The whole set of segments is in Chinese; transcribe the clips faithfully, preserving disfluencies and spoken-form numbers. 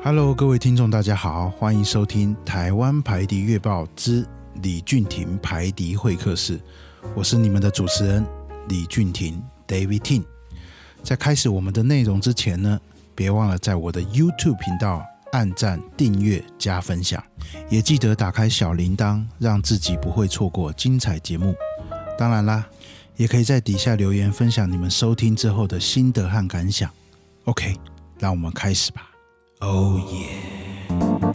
Hello， 各位听众，大家好，欢迎收听台湾排笛乐报之李俊廷排笛会客室，我是你们的主持人李俊廷 David Ting。在开始我们的内容之前呢，别忘了在我的 YouTube 频道按赞、订阅、加分享，也记得打开小铃铛，让自己不会错过精彩节目。当然啦，也可以在底下留言分享你们收听之后的心得和感想。OK， 让我们开始吧。Oh yeah！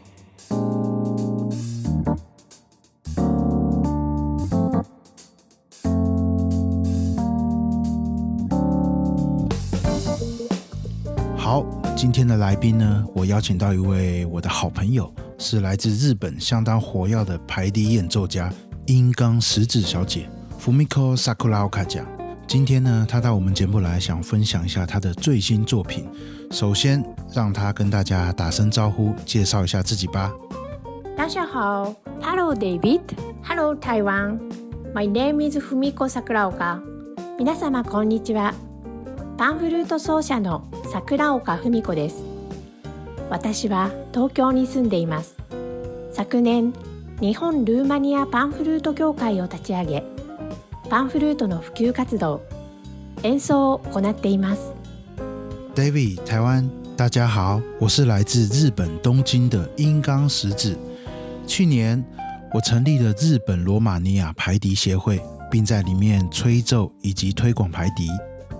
好，今天的来宾呢，我邀请到一位我的好朋友，是来自日本相当活跃的排笛演奏家樱冈实子小姐 Fumiko Sakuraoka 酱。今天呢，她到我们节目来，想分享一下她的最新作品。首先，让她跟大家打声招呼，介绍一下自己吧。 大家好 ，Hello David， Hello Taiwan。My name is Fumiko Sakuraoka。皆様こんにちは。パンフルート奏者の桜岡文子です。私は東京に住んでいます。昨年、日本ルーマニアパンフルート協会を立ち上げ、パンフルートの普及活動、演奏を行っています。 David， 台湾，大家好，我是来自日本东京的樱冈实子。去年，我成立了日本罗马尼亚排笛协会，并在里面吹奏以及推广排笛。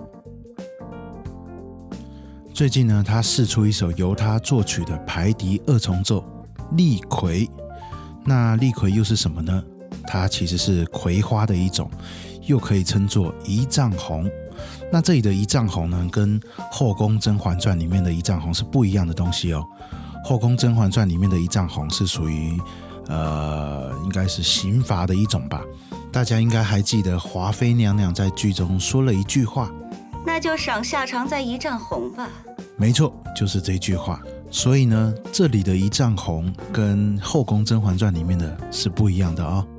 最近呢，他释出一首由他作曲的排笛二重奏《丽葵》。那丽葵又是什么呢？它其实是葵花的一种，又可以称作一丈红。那这里的一丈红呢，跟《后宫甄嬛传》里面的一丈红是不一样的东西哦。《后宫甄嬛传》里面的一丈红是属于呃，应该是刑罚的一种吧。大家应该还记得华妃娘娘在剧中说了一句话， 那就赏下常在一丈红吧。 没错，就是这句话。所以呢，这里的一丈红跟《后宫甄嬛传》里面的是不一样的哦。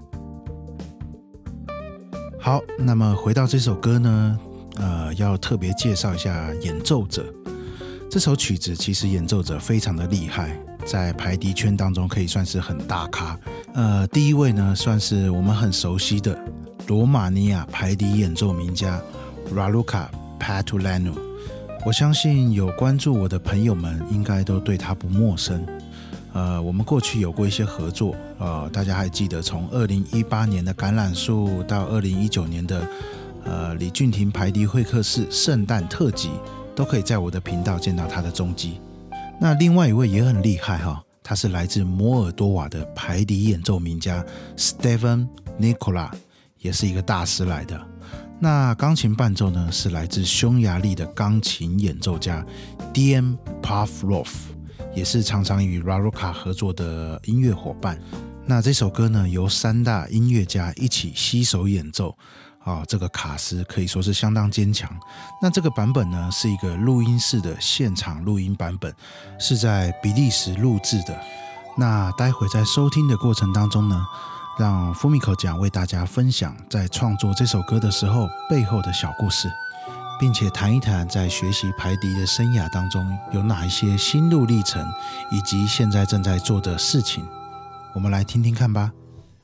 好，那么回到这首歌呢，呃，要特别介绍一下演奏者。这首曲子其实演奏者非常的厉害，在排笛圈当中可以算是很大咖。呃，第一位呢，算是我们很熟悉的罗马尼亚排笛演奏名家 Raluca Patulanu。我相信有关注我的朋友们应该都对他不陌生。呃，我们过去有过一些合作，呃，大家还记得从二零一八年的橄榄树到二零一九年的呃李俊廷排笛会客室圣诞特辑，都可以在我的频道见到他的踪迹。那另外一位也很厉害哈、哦，他是来自摩尔多瓦的排笛演奏名家 Stefan Nicola， 也是一个大师来的。那钢琴伴奏呢，是来自匈牙利的钢琴演奏家 Dejan Pavlov， 也是常常与 Raluca 合作的音乐伙伴。那这首歌呢，由三大音乐家一起携手演奏，哦，这个卡司可以说是相当坚强。那这个版本呢，是一个录音室的现场录音版本，是在比利时录制的。那待会在收听的过程当中呢，让 Fumiko 酱为大家分享在创作这首歌的时候背后的小故事，并且谈一谈在学习排笛的生涯当中有哪一些心路历程，以及现在正在做的事情。我們來聽聽看吧。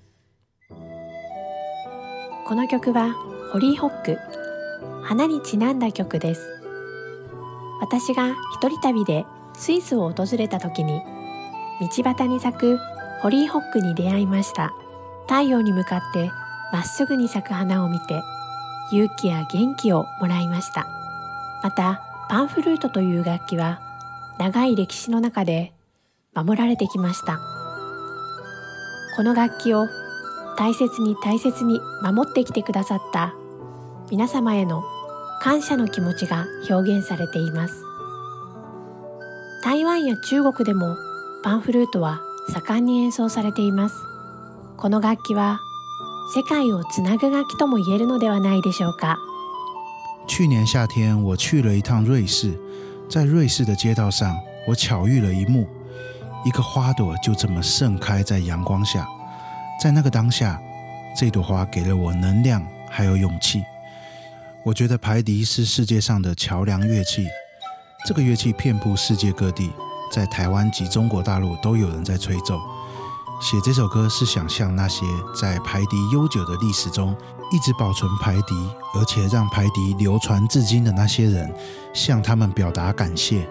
この曲はホリーホック、花にちなんだ曲です。私が一人旅でスイスを訪れた時に、道端に咲くホリーホックに出会いました。太陽に向かってまっすぐに咲く花を見て、勇気や元気をもらいました。また、パンフルートという楽器は、長い歴史の中で守られてきました。この楽器を大切に大切に守ってきてくださった皆様への感謝の気持ちが表現されています。台湾や中国でもパンフルートは盛んに演奏されています。この楽器は世界をつなぐ楽器とも言えるのではないでしょうか。 去年夏天我去了一趟瑞士，在瑞士的街道上，我巧遇了一幕，一个花朵就这么盛开在阳光下。在那个当下，这朵花给了我能量还有勇气。我觉得排笛是世界上的桥梁乐器，这个乐器遍布世界各地， 在台湾及中国大陆都有人在吹奏。写这首歌是想向那些在排笛悠久的历史中一直保存排笛，而且让排笛流传至今的那些人，向他们表达感谢。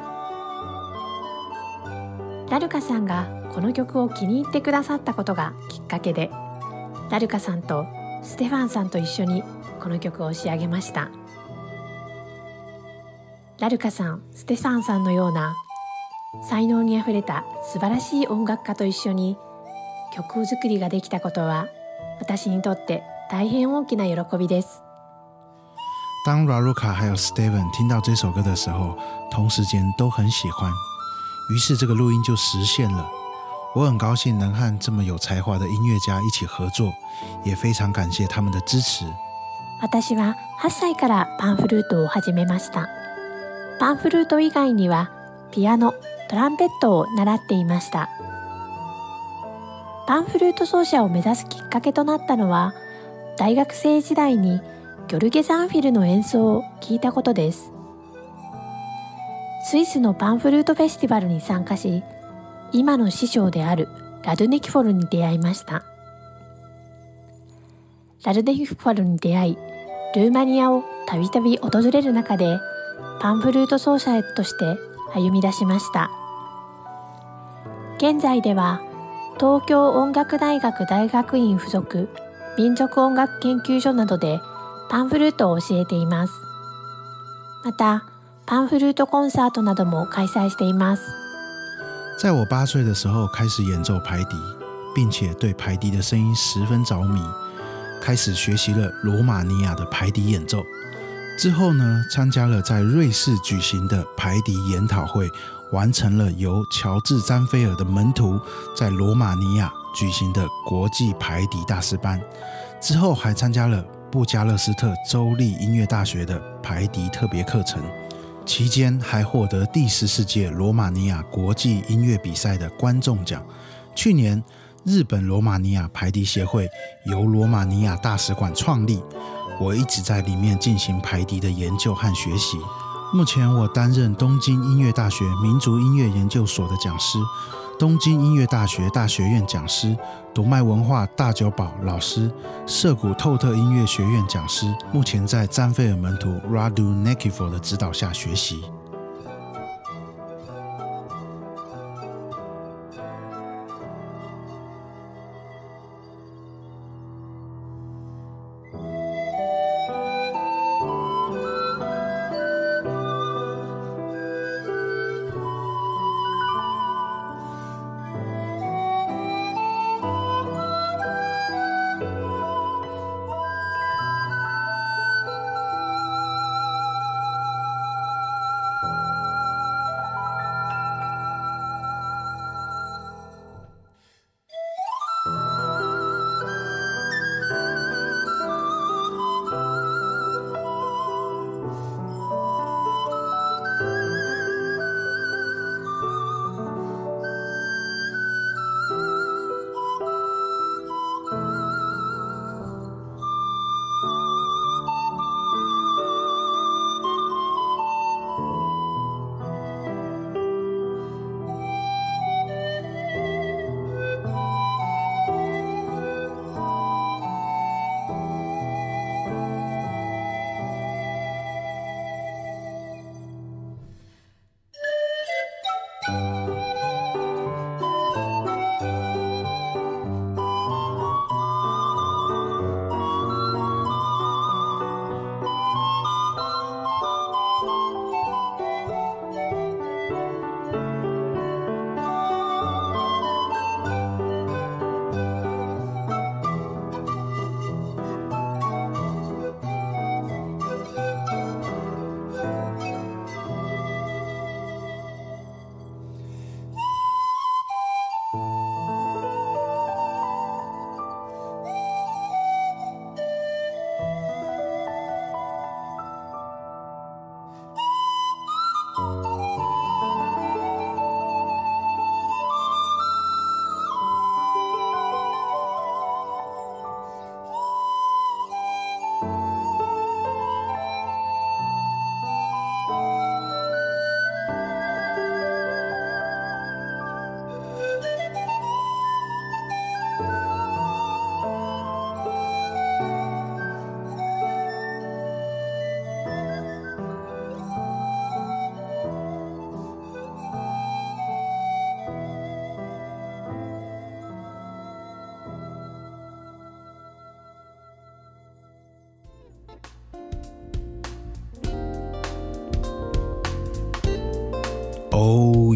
ラルカさんがこの曲を気に入ってくださったことがきっかけで、ラルカさんとステファンさんと一緒にこの曲を仕上げました。ラルカさん、ステファンさんのような才能にあふれた素晴らしい音楽家と一緒に曲作りができたことは、私にとって大変大きな喜びです。 当 Raluca 还有 Steven 听到这首歌的时候，同时间都很喜欢，于是这个录音就实现了。我很高兴能和这么有才华的音乐家一起合作，也非常感谢他们的支持。 私ははっさいからパンフルートを始めました。パンフルート以外にはピアノ、トランペットを習っていました。パンフルート奏者を目指すきっかけとなったのは、大学生時代にギョルゲ・ザンフィルの演奏を聞いたことです。スイスのパンフルートフェスティバルに参加し、今の師匠であるラドネキフォルに出会いました。ラドネキフォルに出会い、ルーマニアをたびたび訪れる中で、パンフルート奏者として歩み出しました。現在では東京音楽大学大学院附属民族音楽研究所などでパンフルートを教えています。またパンフルートコンサートなども開催しています。 在我八岁的时候开始演奏排笛，并且对排笛的声音十分着迷，开始学习了罗马尼亚的排笛演奏。之后呢，参加了在瑞士举行的排笛研讨会，完成了由乔治·詹菲尔的门徒在罗马尼亚举行的国际排笛大师班。之后还参加了布加勒斯特州立音乐大学的排笛特别课程，期间还获得第十四届罗马尼亚国际音乐比赛的观众奖。去年，日本罗马尼亚排笛协会由罗马尼亚大使馆创立，我一直在里面进行排笛的研究和学习。目前我担任东京音乐大学民族音乐研究所的讲师，东京音乐大学大学院讲师，读卖文化大久保老师，涩谷透特音乐学院讲师，目前在詹菲尔门徒 Radu Nekifor 的指导下学习。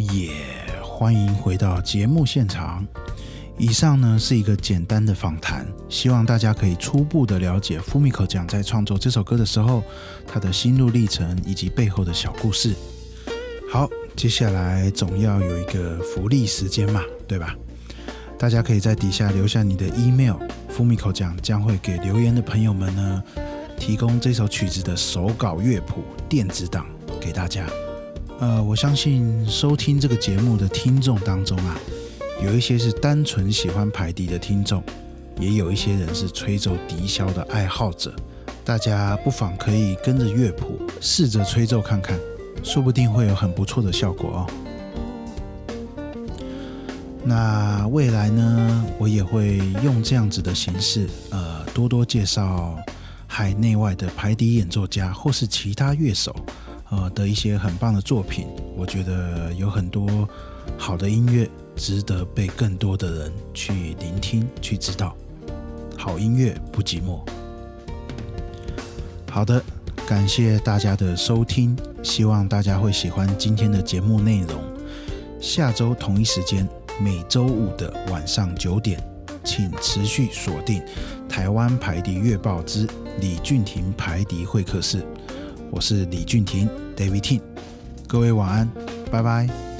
耶！欢迎回到节目现场。以上呢是一个简单的访谈，希望大家可以初步的了解 Fumiko 酱在创作这首歌的时候，他的心路历程以及背后的小故事。好，接下来总要有一个福利时间嘛，对吧？大家可以在底下留下你的 email， Fumiko 酱将会给留言的朋友们呢提供这首曲子的手稿乐谱电子档给大家。呃，我相信收听这个节目的听众当中啊，有一些是单纯喜欢排笛的听众，也有一些人是吹奏笛箫的爱好者。大家不妨可以跟着乐谱试着吹奏看看，说不定会有很不错的效果哦。那未来呢，我也会用这样子的形式，呃，多多介绍海内外的排笛演奏家或是其他乐手，呃的一些很棒的作品。我觉得有很多好的音乐值得被更多的人去聆听、去知道。好音乐不寂寞。好的，感谢大家的收听，希望大家会喜欢今天的节目内容。下周同一时间，每周五的晚上九点，请持续锁定台湾排笛乐报之李俊廷排笛会客室。我是李俊廷 David Ting， 各位晚安，拜拜。